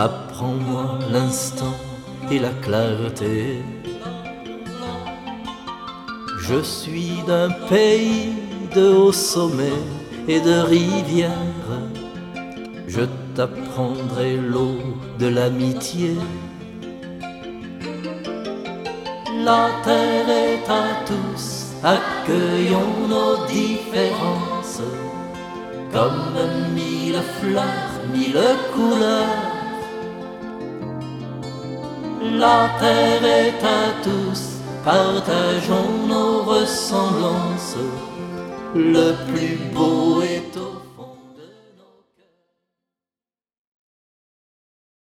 apprends-moi l'instant et la clarté. Je suis d'un pays de hauts sommets et de rivières. Je t'apprendrai l'eau de l'amitié. La terre est à tous, accueillons nos différences, comme mille fleurs, mille couleurs. La terre est à tous, partageons nos ressemblances. Le plus beau est